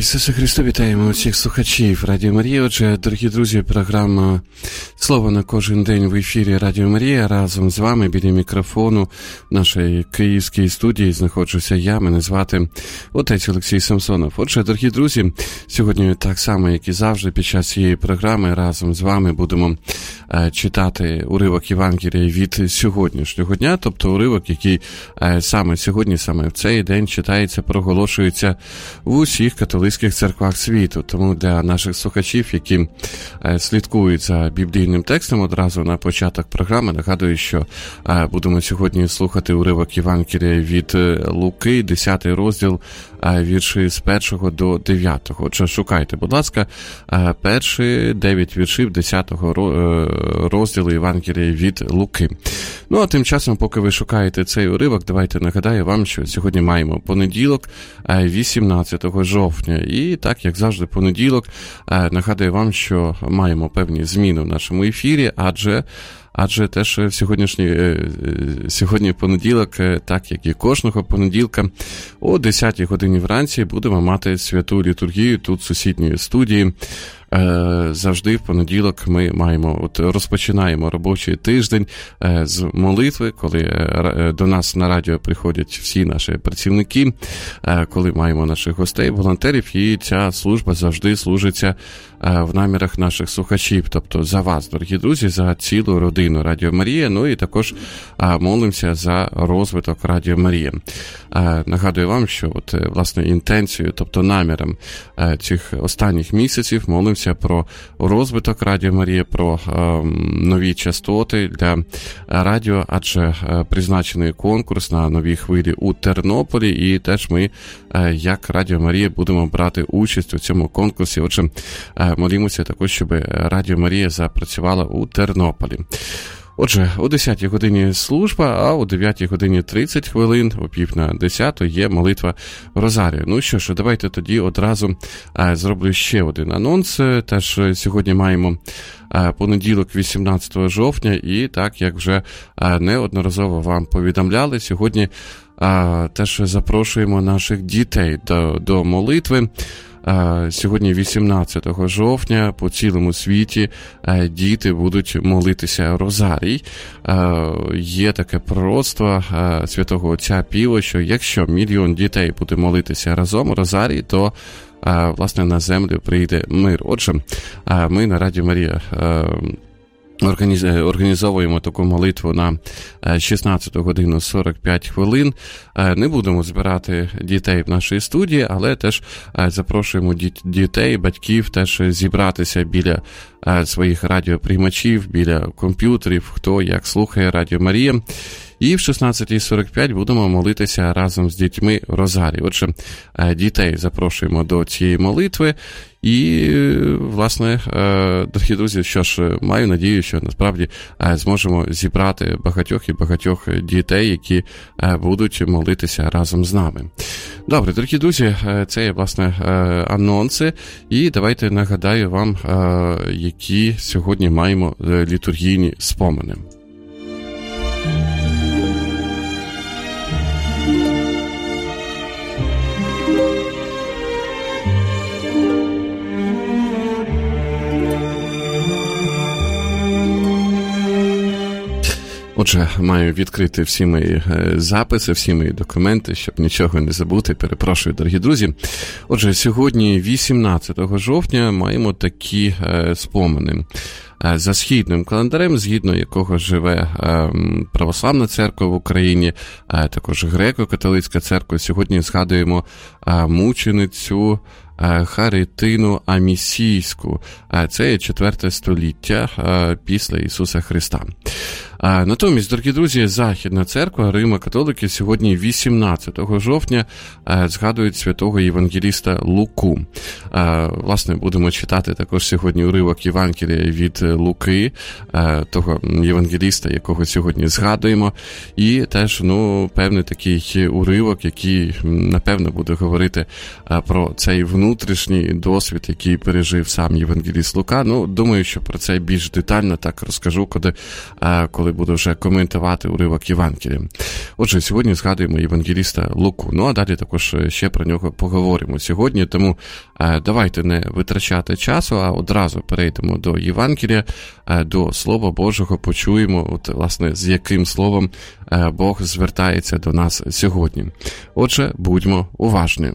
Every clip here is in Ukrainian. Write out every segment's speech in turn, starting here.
Ісусе Христу, вітаємо усіх слухачів Радіо Марія. Отже, дорогі друзі, програма «Слово на кожен день» в ефірі Радіо Марія. Разом з вами біля мікрофону в нашій київській студії знаходжуся я, мене звати отець Олексій Самсонов. Отже, дорогі друзі, сьогодні так само, як і завжди, під час цієї програми разом з вами будемо читати уривок Євангелія від сьогоднішнього дня, тобто уривок, який саме сьогодні, саме в цей день читається, проголошується в усіх католицьких церквах світу. Тому для наших слухачів, які слідкують за біблійним текстом, одразу на початок програми нагадую, що будемо сьогодні слухати уривок Євангелія від Луки, 10 розділ, вірші з 1 до 9. Отже, шукайте, будь ласка, перші 9 віршів 10 розділу Євангелія від Луки. Ну, а тим часом, поки ви шукаєте цей уривок, давайте нагадаю вам, що сьогодні маємо понеділок, 18 жовтня. І так, як завжди, понеділок, нагадую вам, що маємо певні зміни в нашому ефірі, адже теж сьогодні понеділок, так як і кожного понеділка, о 10 годині вранці будемо мати святу літургію тут в сусідньої студії. Завжди в понеділок ми розпочинаємо робочий тиждень з молитви, коли до нас на радіо приходять всі наші працівники, коли маємо наших гостей, волонтерів, і ця служба завжди служиться в намірах наших слухачів, тобто за вас, дорогі друзі, за цілу родину Радіо Марія, ну і також молимося за розвиток Радіо Марія. Нагадую вам, що власне інтенцією, тобто наміром цих останніх місяців молимося про розвиток Радіо Марія, про нові частоти для радіо, адже призначений конкурс на нові хвилі у Тернополі, і теж ми, як Радіо Марія, будемо брати участь у цьому конкурсі. Отже, молімося також, щоб Радіо Марія запрацювала у Тернополі. Отже, о 10 годині служба, а о 9 годині 30 хвилин, о пів на 10 є молитва Розарію. Ну що ж, давайте тоді одразу зроблю ще один анонс. Теж сьогодні маємо понеділок, 18 жовтня, і так, як вже неодноразово вам повідомляли, сьогодні теж запрошуємо наших дітей до молитви. Сьогодні 18 жовтня по цілому світі діти будуть молитися Розарій. Є таке пророцтво святого отця Піо, що якщо 1 мільйон дітей буде молитися разом Розарій, то власне на землю прийде мир. Отже, ми на Радіо Марія організовуємо таку молитву на 16 годину 45 хвилин. Не будемо збирати дітей в нашій студії, але теж запрошуємо дітей, батьків теж зібратися біля своїх радіоприймачів, біля комп'ютерів, хто як слухає Радіо Марія. І в 16:45 будемо молитися разом з дітьми Розарій. Отже, дітей запрошуємо до цієї молитви. І, власне, дорогі друзі, що ж, маю надію, що насправді зможемо зібрати багатьох дітей, які будуть молитися разом з нами. Добре, дорогі друзі, це є, власне, анонси. І давайте нагадаю вам, які сьогодні маємо літургійні спомини. Отже, маю відкрити всі мої записи, всі мої документи, щоб нічого не забути. Перепрошую, дорогі друзі. Отже, сьогодні, 18 жовтня, маємо такі спомини. За східним календарем, згідно якого живе Православна церква в Україні, також Греко-католицька церква, сьогодні згадуємо мученицю Харитину Амісійську. Це є 4 століття після Ісуса Христа. Натомість, дорогі друзі, Західна церква, Римо-католики, сьогодні 18 жовтня згадують святого євангеліста Луку. Власне, будемо читати також сьогодні уривок Євангелія від Луки, того євангеліста, якого сьогодні згадуємо. І теж, певний такий уривок, який, напевно, буде говорити про цей внутрішній внутрішній досвід, який пережив сам євангеліст Лука. Ну, думаю, що про це більш детально так розкажу, коли буду вже коментувати уривок Євангелія. Отже, сьогодні згадуємо євангеліста Луку. Ну, а далі також ще про нього поговоримо сьогодні, тому давайте не витрачати часу, а одразу перейдемо до Євангелія, до Слова Божого, почуємо, от, власне, з яким словом Бог звертається до нас сьогодні. Отже, будьмо уважні.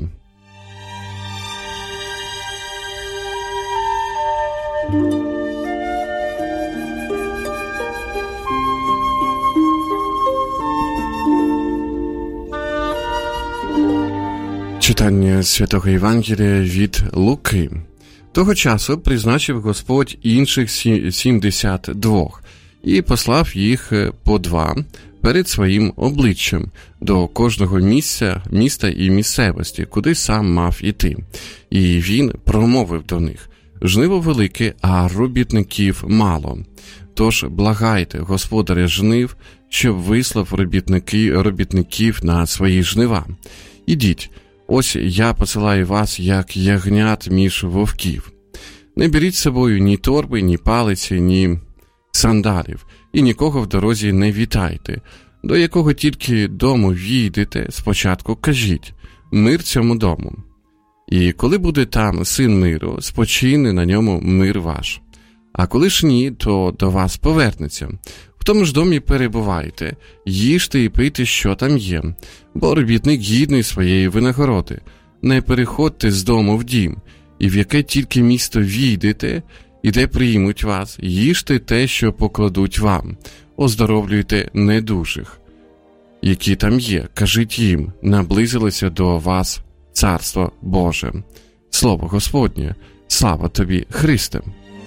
Читання Святого Євангелія від Луки. Того часу призначив Господь інших 72 і послав їх по 2 перед своїм обличчям до кожного міста і місцевості, куди сам мав іти. І він промовив до них: «Жниво велике, а робітників мало. Тож благайте Господаря жнив, щоб вислав робітників на свої жнива. Ідіть, ось я посилаю вас, як ягнят між вовків. Не беріть з собою ні торби, ні палиці, ні сандалів, і нікого в дорозі не вітайте. До якого тільки дому війдете, спочатку кажіть: мир цьому дому. І коли буде там син миру, спочине на ньому мир ваш. А коли ж ні, то до вас повернеться. В тому ж домі перебувайте, їжте і пийте, що там є, бо робітник гідний своєї винагороди. Не переходьте з дому в дім, і в яке тільки місто війдете, і де приймуть вас, їжте те, що покладуть вам, оздоровлюйте недужих, які там є, кажіть їм: наблизилося до вас Царство Боже». Слово Господнє. Слава тобі, Христе!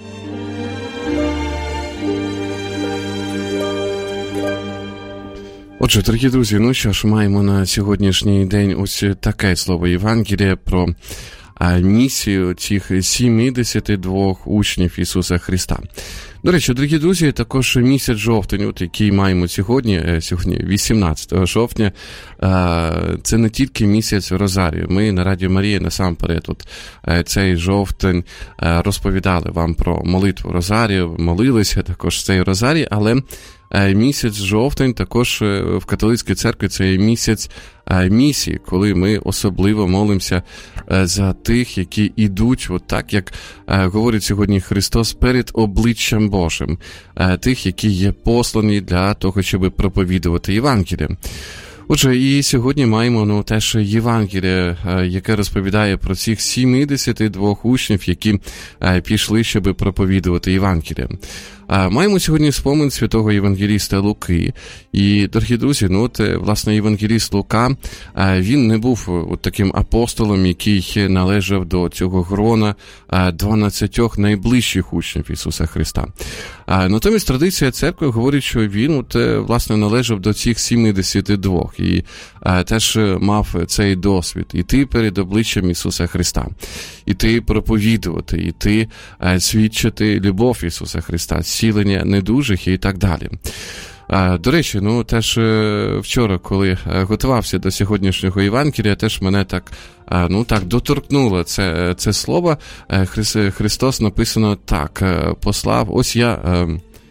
Отже, дорогі друзі, ну що ж, маємо на сьогоднішній день ось таке слово Євангелія про місію цих 72 учнів Ісуса Христа. До речі, дорогі друзі, також місяць жовтень, який маємо сьогодні 18 жовтня, це не тільки місяць Розарію. Ми на Радіо Марія насамперед цей жовтень розповідали вам про молитву Розарію, молилися також цей Розарій, але місяць жовтень також в католицькій церкві це є місяць місії, коли ми особливо молимося за тих, які ідуть, от так, як говорить сьогодні Христос, перед обличчям Божим, тих, які є послані для того, щоб проповідувати Євангеліє. Отже, і сьогодні маємо теж Євангеліє, яке розповідає про цих 72 учнів, які пішли, щоб проповідувати Євангеліє. Маємо сьогодні спомин святого євангеліста Луки. І, дорогі друзі, власне, євангеліст Лука, він не був таким апостолом, який належав до цього грона 12 найближчих учнів Ісуса Христа. Натомість традиція церкви говорить, що він, власне, належав до цих 72 і теж мав цей досвід іти перед обличчям Ісуса Христа, іти проповідувати, іти свідчити любов Ісуса Христа, зцілення недужих і так далі. До речі, теж вчора, коли готувався до сьогоднішнього Євангелія, теж мене так доторкнуло це слово. Христос написано так: послав, ось я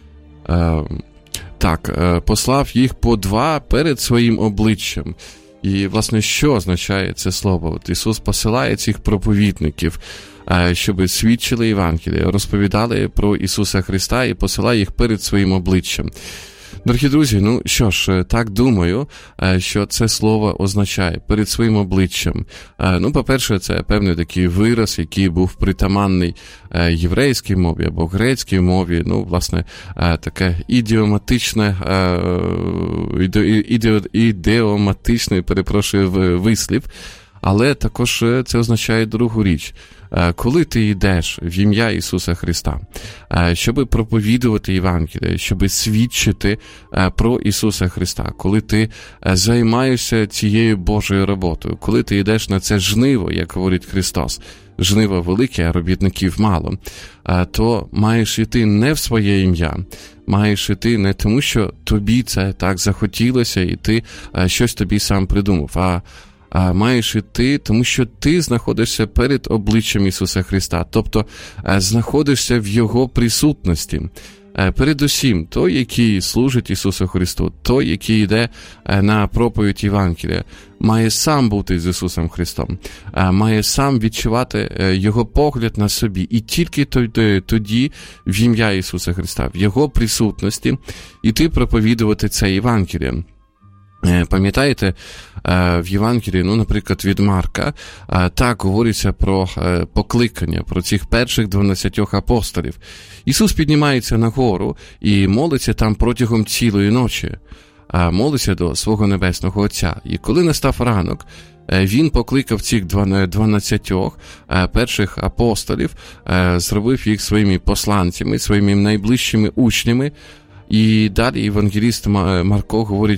послав їх по 2 перед своїм обличчям. І, власне, що означає це слово? Ісус посилає цих проповідників, щоб свідчили Євангеліє, розповідали про Ісуса Христа і посилає їх перед своїм обличчям. Дорогі друзі, що ж, так думаю, що це слово означає перед своїм обличчям. По-перше, це певний такий вираз, який був притаманний єврейській мові або грецькій мові, власне, таке ідіоматичний, вислів, але також це означає другу річ. Коли ти йдеш в ім'я Ісуса Христа, щоб проповідувати Євангеліє, щоб свідчити про Ісуса Христа, коли ти займаєшся цією Божою роботою, коли ти йдеш на це жниво, як говорить Христос, жниво велике, а робітників мало, то маєш йти не в своє ім'я, маєш йти не тому, що тобі це так захотілося, і ти щось тобі сам придумав, а маєш іти, тому що ти знаходишся перед обличчям Ісуса Христа, тобто знаходишся в Його присутності. Передусім, той, який служить Ісусу Христу, той, який йде на проповідь Євангелія, має сам бути з Ісусом Христом, має сам відчувати Його погляд на собі. І тільки тоді в ім'я Ісуса Христа, в Його присутності, іти проповідувати це Євангеліє. Пам'ятаєте, в Євангелії, наприклад, від Марка, так говориться про покликання, про цих перших 12 апостолів. Ісус піднімається на гору і молиться там протягом цілої ночі, молиться до свого Небесного Отця. І коли настав ранок, він покликав цих 12 перших апостолів, зробив їх своїми посланцями, своїми найближчими учнями. І далі євангеліст Марко говорить,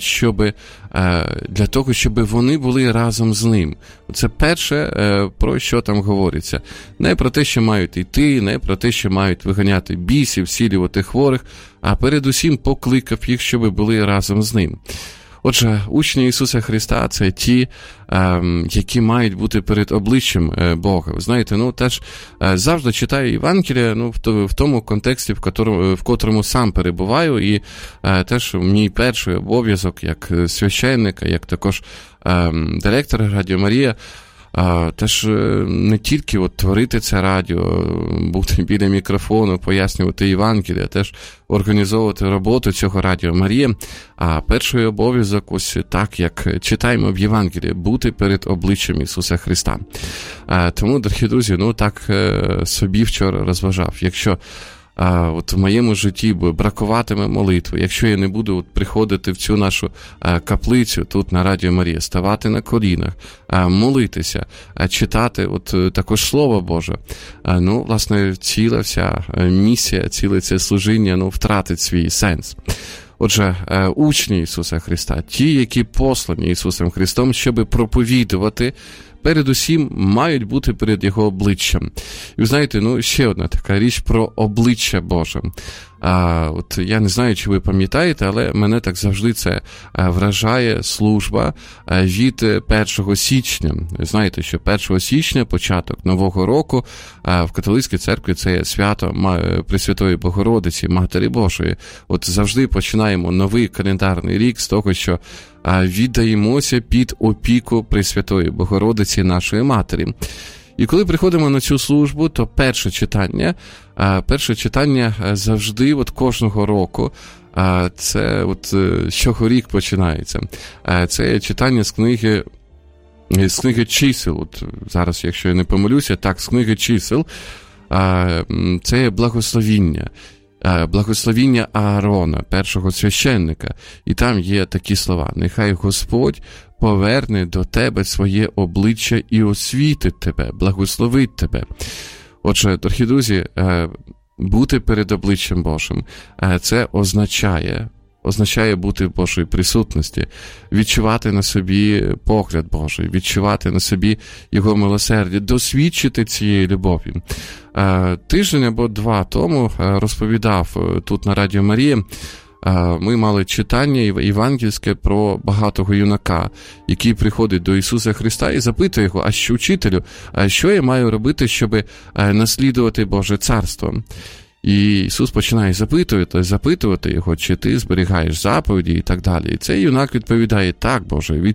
для того, щоб вони були разом з ним. Це перше, про що там говориться. Не про те, що мають йти, не про те, що мають виганяти бісів, зцілювати хворих, а передусім покликав їх, щоб були разом з ним. Отже, учні Ісуса Христа – це ті, які мають бути перед обличчям Бога. Ви знаєте, теж завжди читаю Євангелія в тому контексті, в котрому сам перебуваю, і теж мій перший обов'язок як священника, як також директора Радіо Марія, теж не тільки творити це радіо, бути біля мікрофону, пояснювати Євангелія, теж організовувати роботу цього Радіо Марія, а перший обов'язок ось так, як читаємо в Євангелії, бути перед обличчям Ісуса Христа. Тому, дорогі друзі, так собі вчора розважав. Якщо в моєму житті бракуватиме молитви, якщо я не буду приходити в цю нашу каплицю тут на Радіо Марія, ставати на колінах, молитися, читати також Слово Боже, власне, ціла вся місія, ціле це служіння, втратить свій сенс. Отже, учні Ісуса Христа, ті, які послані Ісусом Христом, щоб проповідувати, передусім мають бути перед Його обличчям. І ви знаєте, ще одна така річ про обличчя Боже. Я не знаю, чи ви пам'ятаєте, але мене так завжди це вражає служба від 1 січня. Знаєте, що 1 січня, початок Нового року, в католицькій церкві це свято Пресвятої Богородиці, Матері Божої. Завжди починаємо новий календарний рік з того, що віддаємося під опіку Пресвятої Богородиці, нашої Матері. І коли приходимо на цю службу, то перше читання завжди кожного року, це щорік починається. Це читання з книги чисел. Зараз, якщо я не помилюся, так, з книги чисел. Це благословіння. Благословіння Аарона, першого священника. І там є такі слова: «Нехай Господь поверне до тебе своє обличчя і освітить тебе, благословить тебе». Отже, дорогі друзі, бути перед обличчям Божим – це означає бути в Божій присутності, відчувати на собі погляд Божий, відчувати на собі Його милосердя, досвідчити цієї любові. Тиждень або два тому розповідав тут на Радіо Марія, ми мали читання євангельське про багатого юнака, який приходить до Ісуса Христа і запитує його: «Учителю, що я маю робити, щоб наслідувати Боже царство?» І Ісус починає запитувати його, чи ти зберігаєш заповіді і так далі. І цей юнак відповідає: «Так, Боже,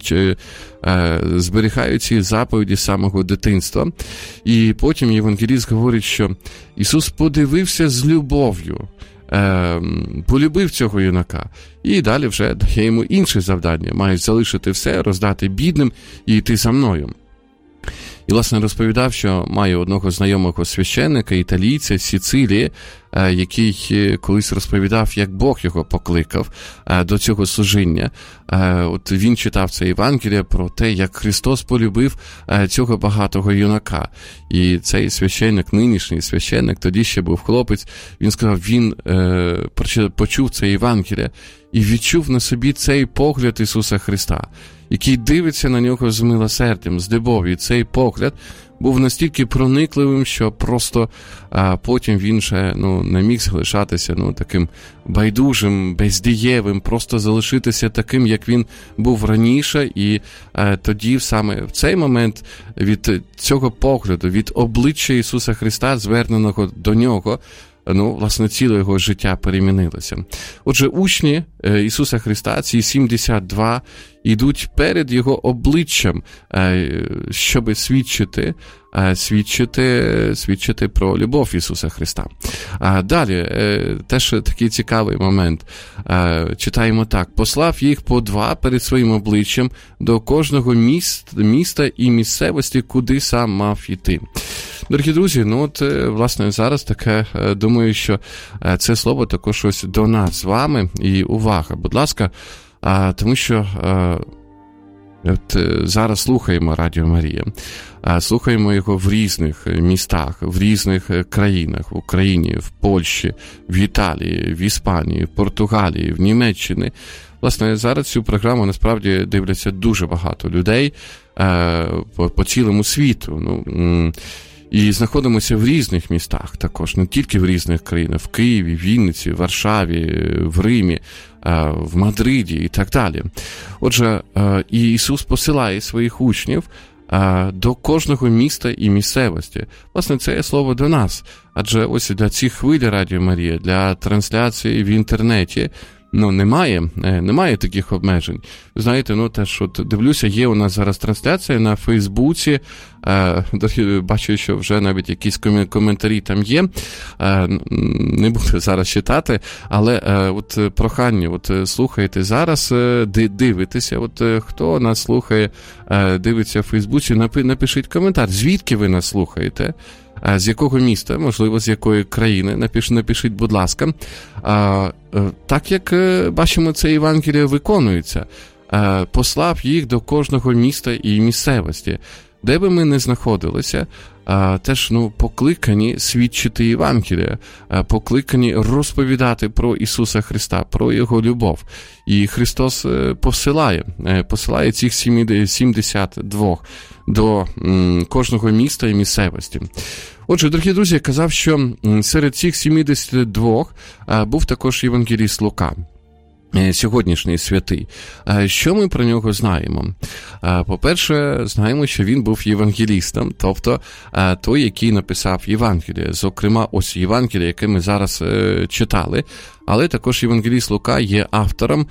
зберігаю ці заповіді з самого дитинства». І потім євангеліст говорить, що Ісус подивився з любов'ю, полюбив цього юнака. І далі вже дає йому інше завдання: маєш залишити все, роздати бідним і йти за мною. І, власне, розповідав, що має одного знайомого священника, італійця з Сицилії, який колись розповідав, як Бог його покликав до цього служіння. Він читав це Євангеліє про те, як Христос полюбив цього багатого юнака. І цей священник, нинішній священник, тоді ще був хлопець, він сказав, він почув це Євангеліє і відчув на собі цей погляд Ісуса Христа. який дивиться на нього з милосердям, з любов'ю. Цей погляд був настільки проникливим, що просто потім він вже не міг залишатися таким байдужим, бездієвим, просто залишитися таким, як він був раніше. І тоді саме в цей момент від цього погляду, від обличчя Ісуса Христа, зверненого до нього, власне, ціле його життя перемінилося. Отже, учні Ісуса Христа, ці 72, йдуть перед його обличчям, щоб свідчити про любов Ісуса Христа. Далі, теж такий цікавий момент. Читаємо так. «Послав їх по 2 перед своїм обличчям до кожного міста і місцевості, куди сам мав іти». Дорогі друзі, власне, зараз таке, думаю, що це слово також ось до нас з вами. І увага, будь ласка, тому що зараз слухаємо Радіо Марія, слухаємо його в різних містах, в різних країнах, в Україні, в Польщі, в Італії, в Іспанії, в Португалії, в Німеччині. Власне, зараз цю програму насправді дивляться дуже багато людей по цілому світу. І знаходимося в різних містах також, не тільки в різних країнах, в Києві, Вінниці, в Варшаві, в Римі, в Мадриді і так далі. Отже, і Ісус посилає своїх учнів до кожного міста і місцевості. Власне, це є слово до нас. Адже ось для цих хвиль Радіо Марія, для трансляції в інтернеті, немає таких обмежень. Знаєте, теж дивлюся, є у нас зараз трансляція на Фейсбуці, бачу, що вже навіть якісь коментарі там є, не буду зараз читати, але прохання, слухайте зараз, дивитеся, хто нас слухає, дивиться в Фейсбуці, напишіть коментар, звідки ви нас слухаєте, з якого міста, можливо, з якої країни, напишіть, будь ласка. Так як бачимо, це Євангеліє виконується. Послав їх до кожного міста і місцевості. Де би ми не знаходилися, теж покликані свідчити Євангелія, покликані розповідати про Ісуса Христа, про Його любов. І Христос посилає цих 72 до кожного міста і місцевості. Отже, дорогі друзі, я казав, що серед цих 72 був також євангеліст Лука, сьогоднішній святий. Що ми про нього знаємо? По-перше, знаємо, що він був євангелістом, тобто той, який написав Євангеліє. Зокрема, ось Євангеліє, яке ми зараз читали, але також євангеліст Лука є автором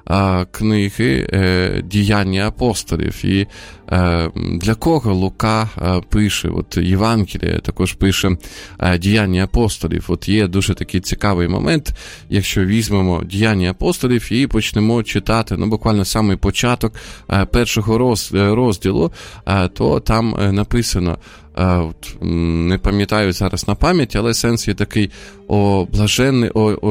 книги «Діяння апостолів». І для кого Лука пише, Євангеліє також пише «Діяння апостолів». Є дуже такий цікавий момент, якщо візьмемо «Діяння апостолів» і почнемо читати, буквально самий початок першого розділу, то там написано, не пам'ятаю зараз на пам'ять, але сенс є такий: «О блаженний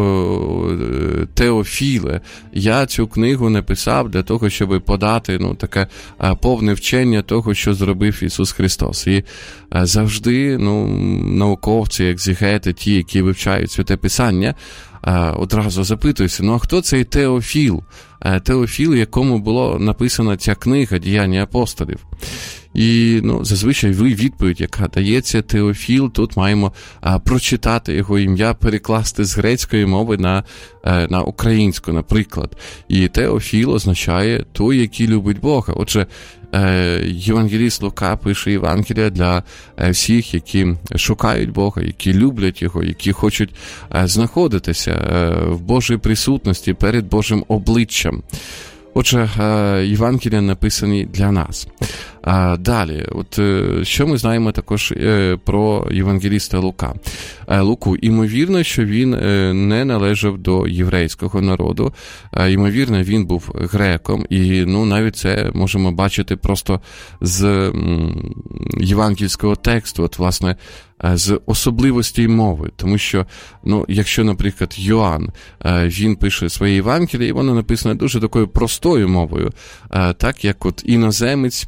Теофіле, я цю книгу написав для того, щоб подати таке повне вчення того, що зробив Ісус Христос». І завжди науковці, екзегети, ті, які вивчають Святе Писання, одразу запитуються, а хто цей Теофіл? Теофіл, якому було написана ця книга «Діяння апостолів». І зазвичай відповідь, яка дається, Теофіл, тут маємо прочитати його ім'я, перекласти з грецької мови на українську, наприклад. І Теофіл означає той, який любить Бога. Отже, євангеліст Лука пише Євангелія для всіх, які шукають Бога, які люблять Його, які хочуть знаходитися в Божій присутності перед Божим обличчям. Отже, Євангелія написані для нас. Далі, що ми знаємо також про євангеліста Луку? Ймовірно, що він не належав до єврейського народу. Ймовірно, він був греком. І навіть це можемо бачити просто з євангельського тексту, власне, з особливостей мови. Тому що, якщо, наприклад, Йоанн, він пише своє Євангеліє, і воно написано дуже такою простою мовою, так як іноземець пише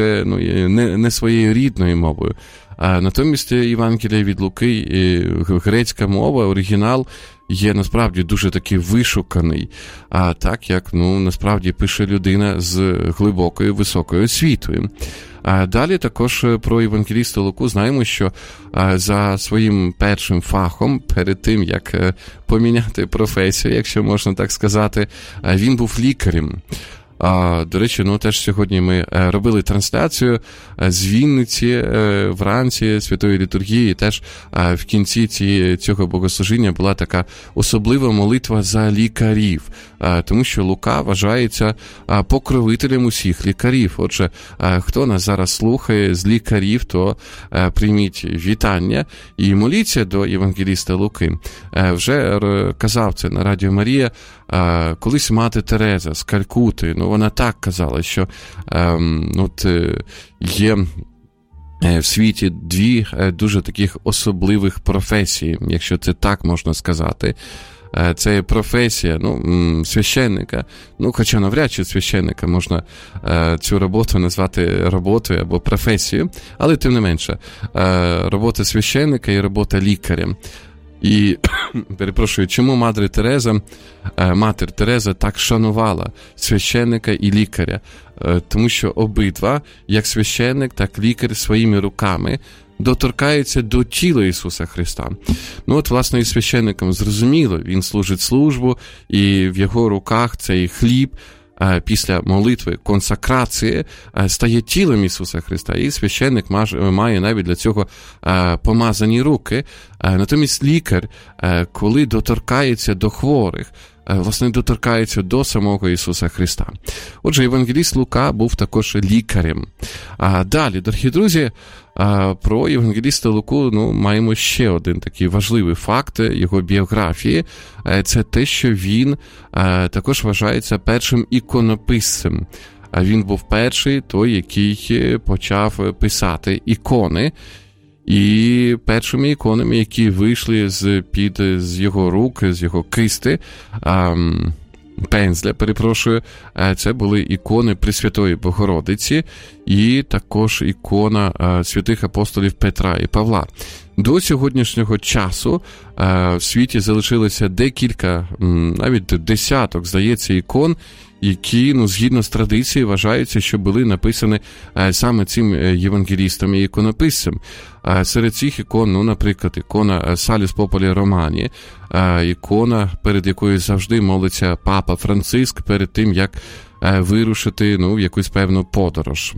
це не своєю рідною мовою. Натомість Євангелія від Луки, грецька мова, оригінал, є насправді дуже такий вишуканий, так як, насправді пише людина з глибокою, високою освітою. Далі також про євангеліста Луку знаємо, що за своїм першим фахом, перед тим, як поміняти професію, якщо можна так сказати, він був лікарем. До речі, теж сьогодні ми робили трансляцію з Вінниці вранці Святої Літургії. Теж в кінці цього богослужіння була така особлива молитва за лікарів, тому що Лука вважається покровителем усіх лікарів. Отже, хто нас зараз слухає з лікарів, то прийміть вітання і моліться до євангеліста Луки. Вже казав це на Радіо Марія колись мати Тереза з Калькути. Вона так казала, що є в світі дві дуже таких особливих професії, якщо це так можна сказати. Це професія священника, хоча навряд чи священника можна цю роботу назвати роботою або професією, але тим не менше, робота священника і робота лікаря. І, перепрошую, чому Матір Тереза так шанувала священника і лікаря? Тому що обидва, як священник, так лікар, своїми руками доторкаються до тіла Ісуса Христа. Власне, і священникам зрозуміло, він служить службу, і в його руках цей хліб після молитви, консакрації, стає тілом Ісуса Христа. І священник має навіть для цього помазані руки. Натомість лікар, коли доторкається до хворих, власне, доторкається до самого Ісуса Христа. Отже, євангеліст Лука був також лікарем. Далі, дорогі друзі, про євангеліста Луку маємо ще один такий важливий факт його біографії. Це те, що він також вважається першим іконописцем. Він був перший той, який почав писати ікони. І першими іконами, які вийшли з його рук, з його кисти, пензля, це були ікони Пресвятої Богородиці і також ікона святих апостолів Петра і Павла. До сьогоднішнього часу в світі залишилося декілька, навіть десяток, здається, ікон, які, згідно з традицією, вважаються, що були написані саме цим євангелістом і іконописцем. Серед цих ікон, наприклад, ікона Салюс Популі Романі, ікона, перед якою завжди молиться Папа Франциск перед тим, як вирушити в якусь певну подорож.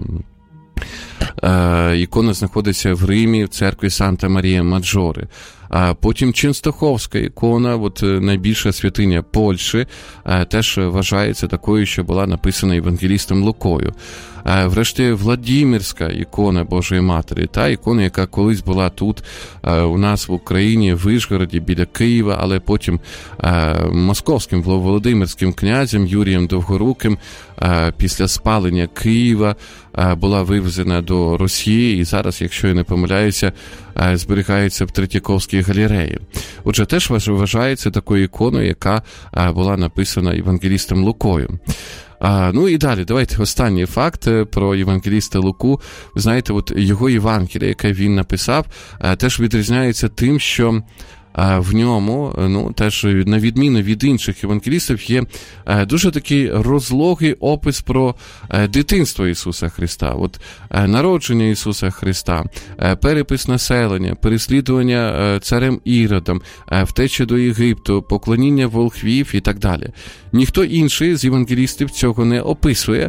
Ікона знаходиться в Римі, в церкві Санта Марія Маджоре. Потім Ченстоховська ікона, найбільша святиня Польщі, теж вважається такою, що була написана євангелістом Лукою. Врешті Владимирська ікона Божої Матері, та ікона, яка колись була тут у нас в Україні, в Вишгороді, біля Києва, але потім московським Володимирським князем Юрієм Довгоруким після спалення Києва була вивезена до Росії і зараз, якщо я не помиляюся, зберігається в Третьяковській галереї. Отже, теж вважається такою іконою, яка була написана євангелістом Лукою. І далі, давайте останній факт про євангеліста Луку. Ви знаєте, його Євангеліє, яке він написав, теж відрізняється тим, що в ньому, теж на відміну від інших євангелістів, є дуже такий розлогий опис про дитинство Ісуса Христа. Народження Ісуса Христа, перепис населення, переслідування царем Іродом, втеча до Єгипту, поклоніння волхвів і так далі. Ніхто інший з євангелістів цього не описує.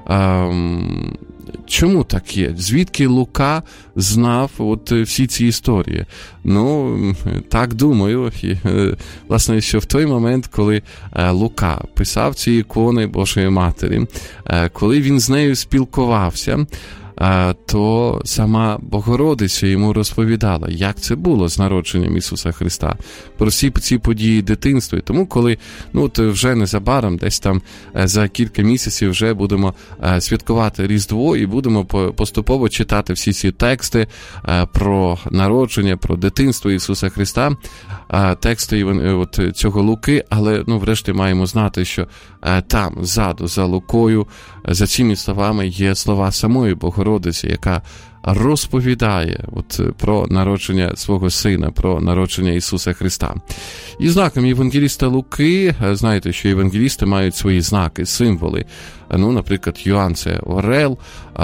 Чому так є? Звідки Лука знав всі ці історії? Так думаю, власне, що в той момент, коли Лука писав ці ікони Божої Матері, коли він з нею спілкувався, то сама Богородиця йому розповідала, як це було з народженням Ісуса Христа, про всі ці події дитинства. І тому, коли вже незабаром, десь там за кілька місяців вже будемо святкувати Різдво і будемо поступово читати всі ці тексти про народження, про дитинство Ісуса Христа, тексти цього Луки, але врешті маємо знати, що там, ззаду, за Лукою, за цими словами є слова самої Богородиці, яка розповідає про народження свого сина, про народження Ісуса Христа. І знаком євангеліста Луки, знаєте, що євангелісти мають свої знаки, символи. Наприклад, Йоанн – це орел,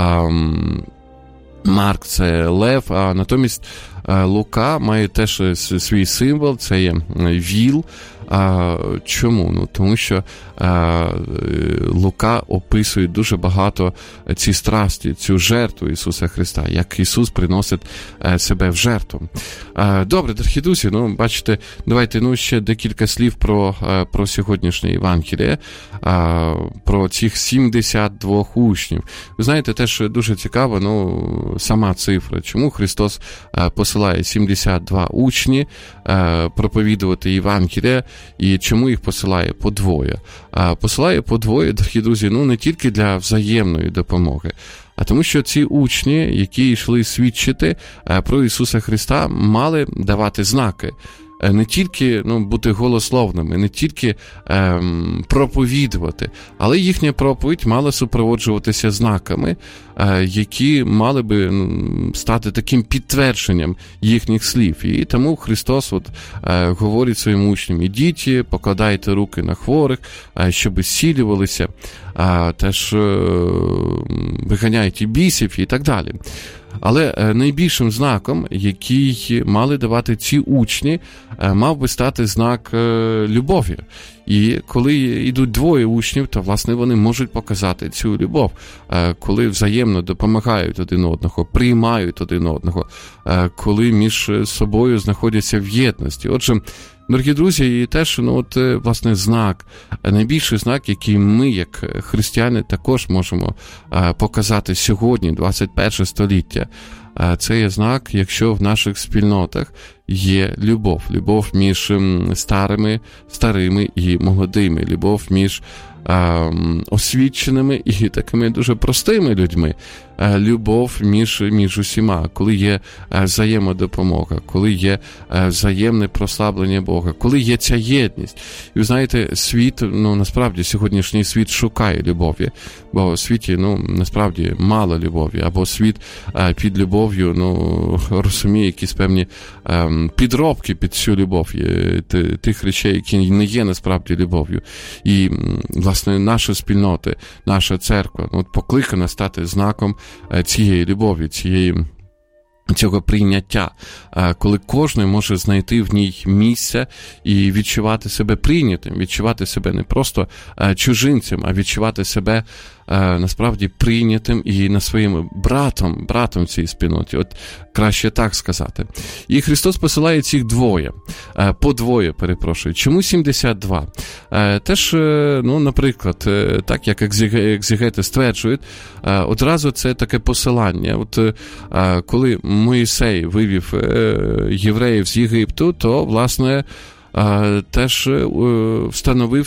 Марк – це лев, а натомість Лука має теж свій символ, це є віл. Чому? Тому що Лука описує дуже багато ці страсті, цю жертву Ісуса Христа, як Ісус приносить себе в жертву. Добре, дорогі друзі, бачите, давайте ще декілька слів про сьогоднішнє Євангеліє, про цих 72 учнів. Ви знаєте, теж дуже цікаво, сама цифра, чому Христос посилає 72 учні проповідувати Євангеліє, і чому їх посилає по двоє? Посилає по двоє, дорогі друзі, не тільки для взаємної допомоги, а тому що ці учні, які йшли свідчити про Ісуса Христа, мали давати знаки. Не тільки бути голословними, не тільки проповідувати, але їхня проповідь мала супроводжуватися знаками, які мали би стати таким підтвердженням їхніх слів. І тому Христос говорить своїм учням: ідіть, покладайте руки на хворих, щоб зцілювалися, теж виганяйте бісів і так далі. Але найбільшим знаком, який мали давати ці учні, мав би стати знак любові. І коли йдуть двоє учнів, то, власне, вони можуть показати цю любов, коли взаємно допомагають один одного, приймають один одного, коли між собою знаходяться в єдності. Отже, дорогі друзі, і теж, власне, знак, найбільший знак, який ми, як християни, також можемо показати сьогодні, 21 століття. Це є знак, якщо в наших спільнотах є любов. Любов між старими і молодими. Любов між освіченими і такими дуже простими людьми. Любов між усіма, коли є взаємодопомога, коли є взаємне прославлення Бога, коли є ця єдність. І ви знаєте, світ, насправді, сьогоднішній світ шукає любові, бо в світі, насправді, мало любові, або світ під любов'ю, розуміє якісь певні підробки під цю любов, тих речей, які не є насправді любов'ю. І, власне, наша спільнота, наша церква, покликана стати знаком цієї любові, цього прийняття, коли кожен може знайти в ній місце і відчувати себе прийнятим, відчувати себе не просто чужинцем, а відчувати себе насправді прийнятим і на своїм братом в цій спільноті. От краще так сказати. І Христос посилає цих по двоє. Чому 72? Теж, наприклад, так як екзегети стверджують, одразу це таке посилання. Коли Моїсей вивів євреїв з Єгипту, то, власне, теж встановив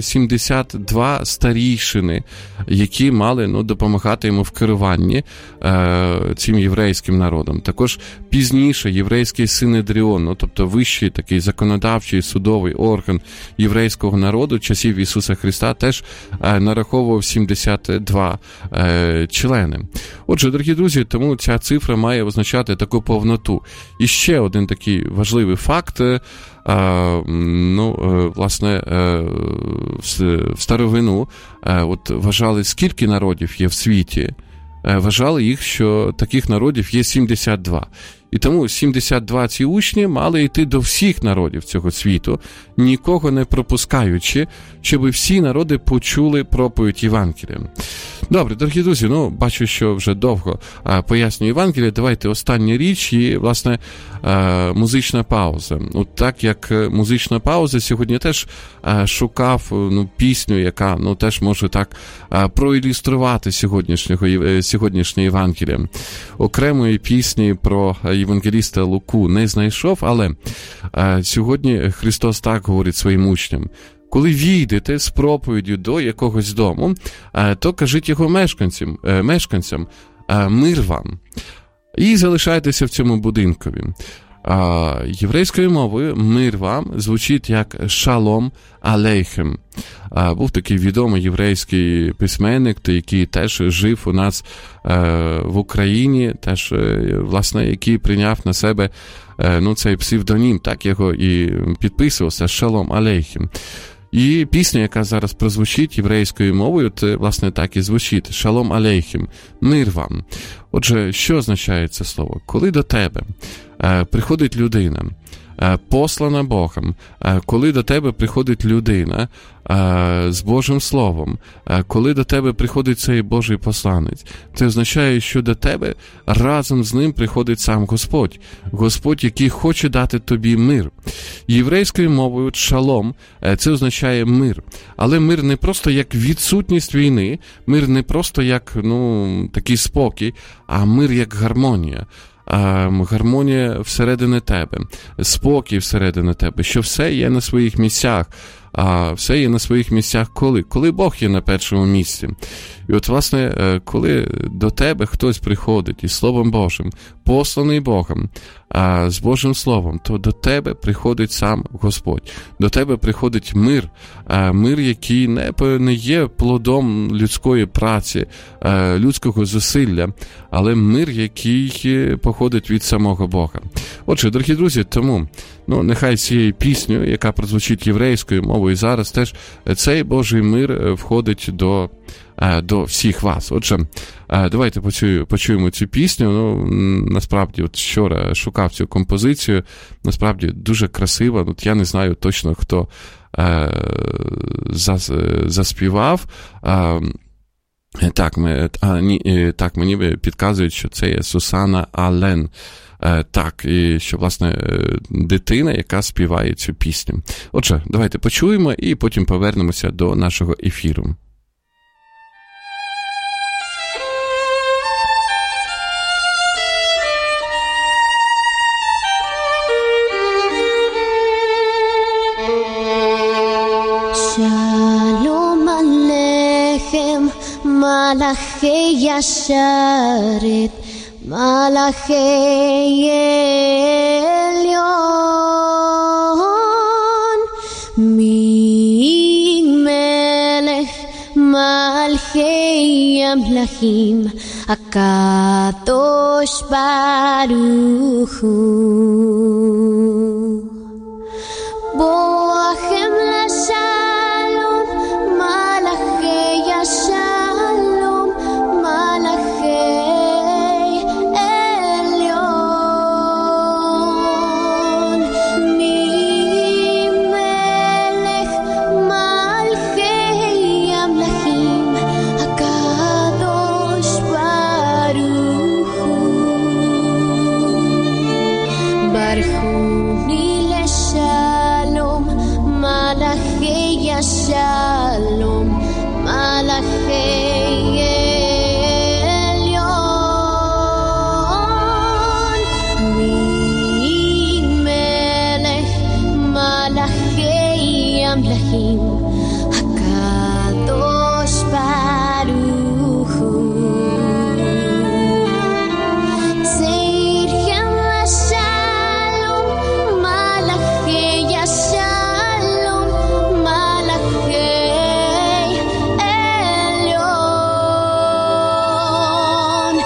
72 старійшини, які мали допомагати йому в керуванні цим єврейським народом. Також пізніше єврейський Синедріон, тобто вищий такий законодавчий судовий орган єврейського народу часів Ісуса Христа, теж нараховував 72 члени. Отже, дорогі друзі, тому ця цифра має означати таку повноту. І ще один такий важливий факт. Власне, в старовину вважали, скільки народів є в світі. Вважали їх, що таких народів є 72. І тому 72 ці учні мали йти до всіх народів цього світу, нікого не пропускаючи, щоб всі народи почули проповідь Євангелія. Добре, дорогі друзі, бачу, що вже довго пояснюю Євангеліє. Давайте остання річ і, власне, музична пауза. Так як музична пауза, сьогодні теж шукав пісню, яка теж може так проілюструвати сьогоднішнє Євангеліє. Окремої пісні про євангеліста Луку не знайшов, але сьогодні Христос так говорить своїм учням: коли війдете з проповіддю до якогось дому, то кажіть його мешканцям, мир вам. І залишайтеся в цьому будинкові. Єврейською мовою мир вам звучить як шалом алейхем. Був такий відомий єврейський письменник, який теж жив у нас в Україні, теж, власне, який прийняв на себе цей псевдонім, так його і підписувався, шалом алейхем. І пісня, яка зараз прозвучить єврейською мовою, це, власне, так і звучить. Шалом алейхем, мир вам. Отже, що означає це слово? Коли до тебе приходить людина, послана Богом, коли до тебе приходить людина з Божим Словом, коли до тебе приходить цей Божий посланець, це означає, що до тебе разом з ним приходить сам Господь. Господь, який хоче дати тобі мир. Єврейською мовою шалом – це означає мир. Але мир не просто як відсутність війни, мир не просто як такий спокій, а мир як гармонія. Гармонія всередині тебе, спокій всередині тебе, що все є на своїх місцях. А все є на своїх місцях коли Бог є на першому місці. І от, власне, коли до тебе хтось приходить із Словом Божим, посланий Богом, з Божим Словом, то до тебе приходить сам Господь. До тебе приходить мир, мир, який не є плодом людської праці, людського зусилля, але мир, який походить від самого Бога. Отже, дорогі друзі, тому нехай цією піснею, яка прозвучить єврейською мовою зараз, теж цей Божий мир входить до всіх вас. Отже, давайте почуємо цю пісню. Насправді, от вчора шукав цю композицію, насправді дуже красива. Я не знаю точно, хто заспівав. Так, мені підказують, що це є Сусана Ален. Так, і що, власне, дитина, яка співає цю пісню. Отже, давайте почуємо і потім повернемося до нашого ефіру. Shalom Aleichem, Malachei Yasharet, Malachei Elyon, Melech Malchei Amlachim, HaKadosh Baruch Hu. Boachem LaShalom, Malachei Yashalom, Malachei Elyon, Melech Malchei Amlachim, HaKadosh Baruch Hu. Baruch Hu Malachei Yashalom, Malachei Elyon, Melech Malachei Amlachim, HaKadosh Baruch Hu. Zeirchem LaShalom, Malachei Yashalom, Malachei Elyon,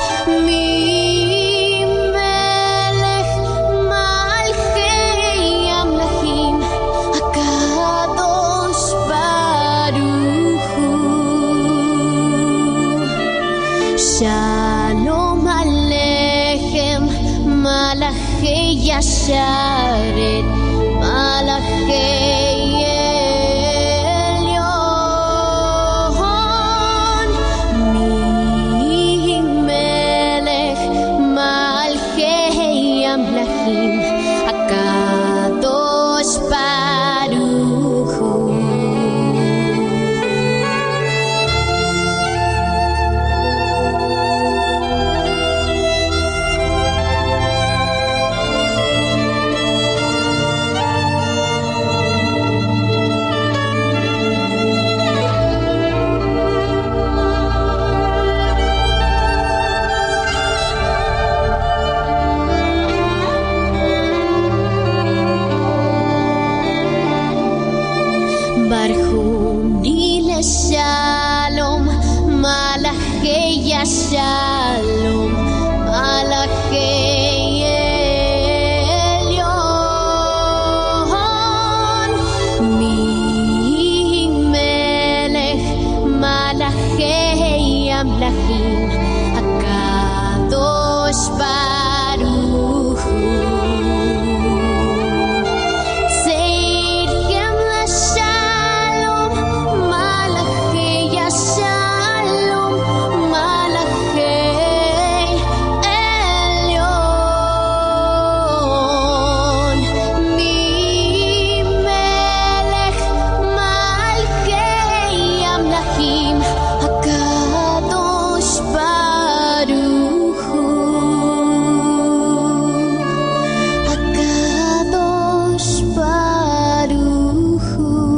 Melech Malchei Amlachim, HaKadosh השלום, מלאכי עליון, מי מלך מלאכי המלכים, הקדוש ברוך הוא. צאתכם לשלום, מלאכי השלום, מלאכי עליון, מי מלך מלכי המלכים, הקדוש ברוך הוא, הקדוש ברוך הוא.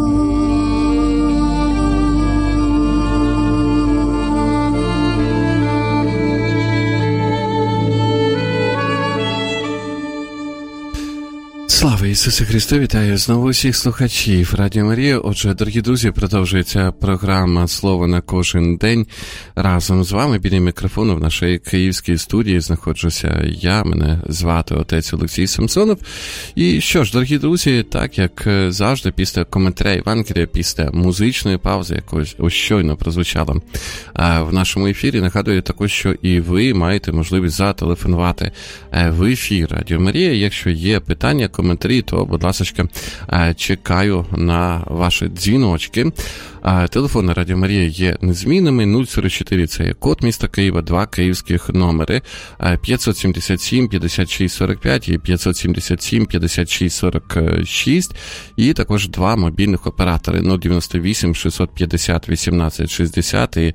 Слава Ісусу Христу! Вітаю знову всіх слухачів Радіо Марія. Отже, дорогі друзі, продовжується програма «Слово на кожен день». Разом з вами біля мікрофону в нашій київській студії знаходжуся я, мене звати отець Олексій Самсонов. І що ж, дорогі друзі, так як завжди, після коментаря Євангелія, після музичної паузи, якось ось щойно прозвучала в нашому ефірі, нагадую також, що і ви маєте можливість зателефонувати в ефір Радіо Марія. Якщо є питання, коментарі, то, будь ласка, чекаю на ваші дзвіночки. Телефони Радіо Марія є незмінними. 044 – це є код міста Києва, 2 київських номери. 577 56 45 і 577 56 46. І також 2 мобільних оператори 098 650 18 60 і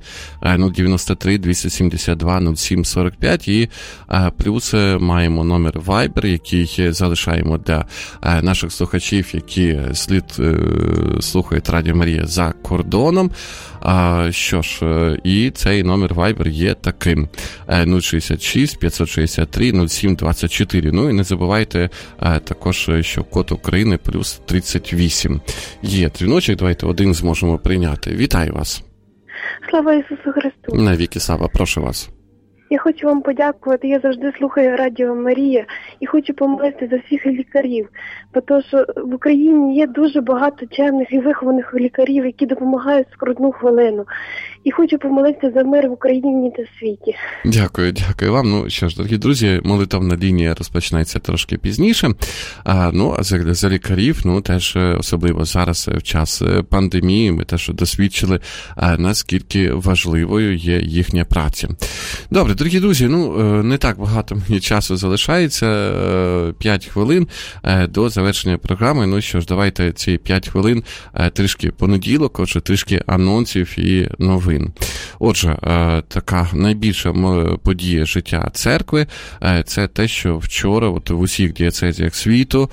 093 272 07 45. І плюс маємо номер Viber, який залишаємо для наших слухачів, які слухають Радіо Марія за кордоном. Що ж, і цей номер Viber є таким: 066 563 07 24. Ну і не забувайте також, що код України плюс 38. Є дзвіночок, давайте один зможемо прийняти. Вітаю вас. Слава Ісусу Христу! Навіки слава, прошу вас. Я хочу вам подякувати. Я завжди слухаю Радіо Марія і хочу помолитися за всіх лікарів, тому що в Україні є дуже багато чемних і вихованих лікарів, які допомагають в скрутну хвилину. І хочу помолитися за мир в Україні та світі. Дякую вам. Ну що ж, дорогі друзі, молитовна лінія розпочнеться трошки пізніше. А за лікарів, теж особливо зараз в час пандемії, ми теж досвідчили, наскільки важливою є їхня праця. Добре, дорогі друзі, не так багато мені часу залишається, 5 хвилин до завершення програми. Ну що ж, давайте ці 5 хвилин трішки понеділок, отже, трішки анонсів і новин. Отже, така найбільша подія життя церкви – це те, що вчора в усіх дієцезіях світу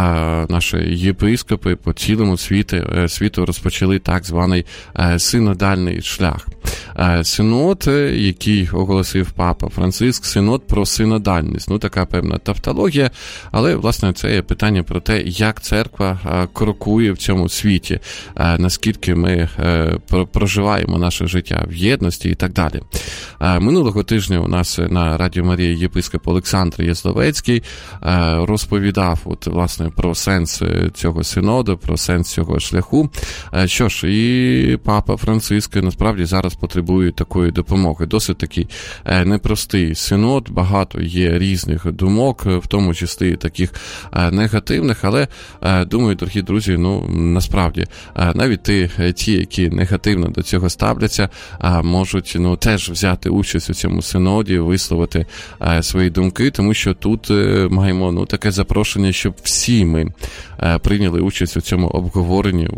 наші єпископи по цілому світу розпочали так званий синодальний шлях. Синод, який оголосив Папа Франциск, синод про синодальність. Така певна тавтологія, але, власне, це є питання про те, як церква крокує в цьому світі, наскільки ми проживаємо наше життя в єдності і так далі. Минулого тижня у нас на Радіо Марія єпископ Олександр Єзловецький розповідав, власне, про сенс цього синоду, про сенс цього шляху. Що ж, і Папа Франциск насправді зараз потребує такої допомоги. Досить такий непростий синод, багато є різних думок, в тому числі таких негативних, але, думаю, дорогі друзі, насправді, навіть ті, які негативно до цього ставляться, можуть теж взяти участь у цьому синоді, висловити свої думки, тому що тут маємо таке запрошення, щоб всі ми прийняли участь у цьому обговоренні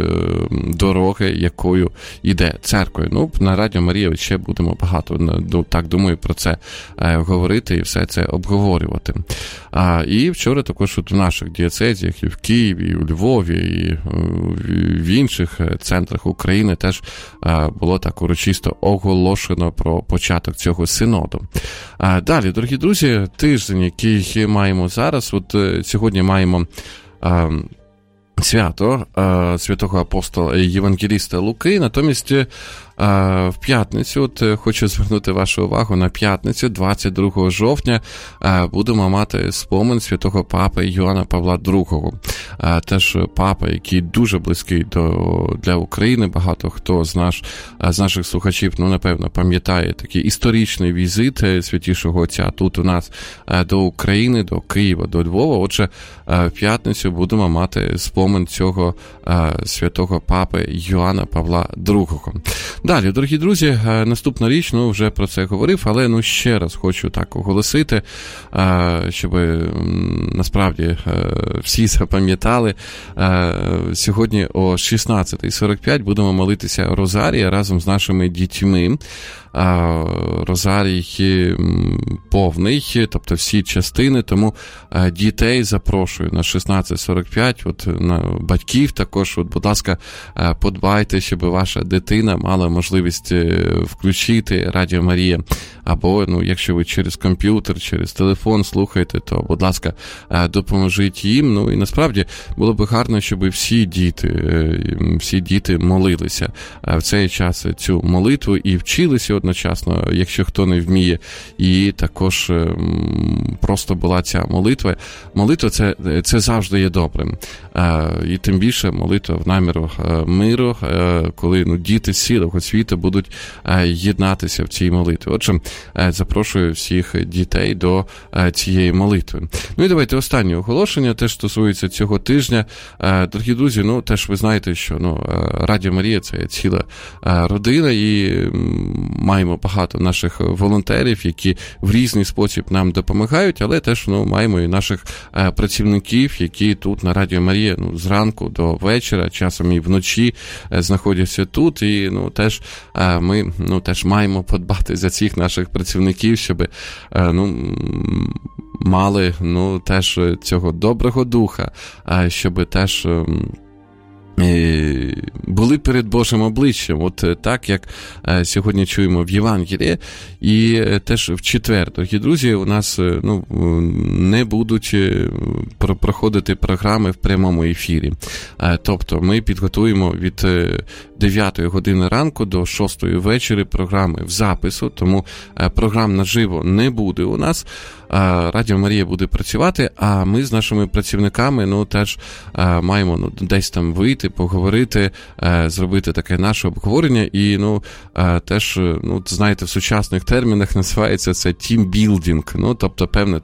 дороги, якою йде церква. На Радіо Марія ще будемо багато, так думаю, про це говорити і все це обговорювати. І вчора також в наших дієцезіях, і в Києві, і у Львові, і в інших центрах України теж було так урочисто оголошено про початок цього синоду. Далі, дорогі друзі, тиждень, який маємо зараз, сьогодні маємо свято святого апостола Євангеліста Луки, натомість в п'ятницю, хочу звернути вашу увагу, на п'ятницю, 22 жовтня, будемо мати спомин святого папи Йоанна Павла II. Теж папа, який дуже близький для України. Багато хто з наших слухачів, напевно, пам'ятає такий історичний візит Святішого Отця тут у нас до України, до Києва, до Львова. Отже, в п'ятницю будемо мати спомин цього святого папи Йоанна Павла II. Далі, дорогі друзі, наступна річ, вже про це говорив, але ще раз хочу так оголосити, щоб насправді всі запам'ятали. Сьогодні о 16:45 будемо молитися Розарія разом з нашими дітьми. Розарій повний, тобто всі частини, тому дітей запрошую на 16:45, на батьків також, будь ласка, подбайте, щоб ваша дитина мала можливість включити Радіо Марія, або, якщо ви через комп'ютер, через телефон слухаєте, то, будь ласка, допоможіть їм. І насправді було б гарно, щоб всі діти молилися в цей час цю молитву і вчилися одночасно, якщо хто не вміє, і також просто була ця молитва. Молитва це завжди є добрим. І тим більше молитва в намірах миру, коли діти з цілого світу будуть єднатися в цій молитві. Отже, запрошую всіх дітей до цієї молитви. І давайте останнє оголошення, теж стосується цього тижня. Дорогі друзі, теж ви знаєте, що Радіо Марія – це ціла родина, і маємо багато наших волонтерів, які в різний спосіб нам допомагають, але теж маємо і наших працівників, які тут на Радіо Марія зранку до вечора, часом і вночі знаходяться тут, і теж ми теж маємо подбати за цих наших працівників, щоб мали теж цього доброго духа, щоб теж були перед Божим обличчям, так, як сьогодні чуємо в Євангелії, і теж в четвер, дорогі друзі, у нас не будуть проходити програми в прямому ефірі. Тобто ми підготуємо від 9 години ранку до 6 вечора програми в запису, тому програм наживо не буде у нас. Радіо Марія буде працювати, а ми з нашими працівниками теж маємо десь там вийти, поговорити, зробити таке наше обговорення, і теж, знаєте, в сучасних термінах називається це тімбілдинг, тобто певне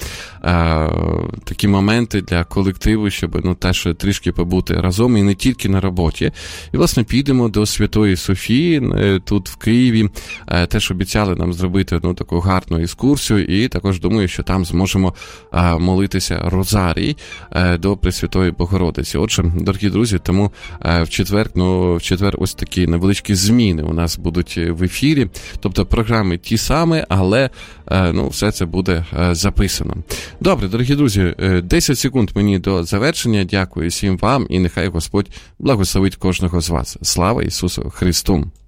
такі моменти для колективу, щоб теж трішки побути разом і не тільки на роботі. І, власне, підемо до Святої Софії тут в Києві, теж обіцяли нам зробити таку гарну екскурсію, і також думаю, що там зможемо молитися Розарій до Пресвятої Богородиці. Отже, дорогі друзі, тому в четвер ось такі невеличкі зміни у нас будуть в ефірі. Тобто програми ті самі, але все це буде записано. Добре, дорогі друзі, 10 секунд мені до завершення. Дякую всім вам, і нехай Господь благословить кожного з вас. Слава Ісусу Христу!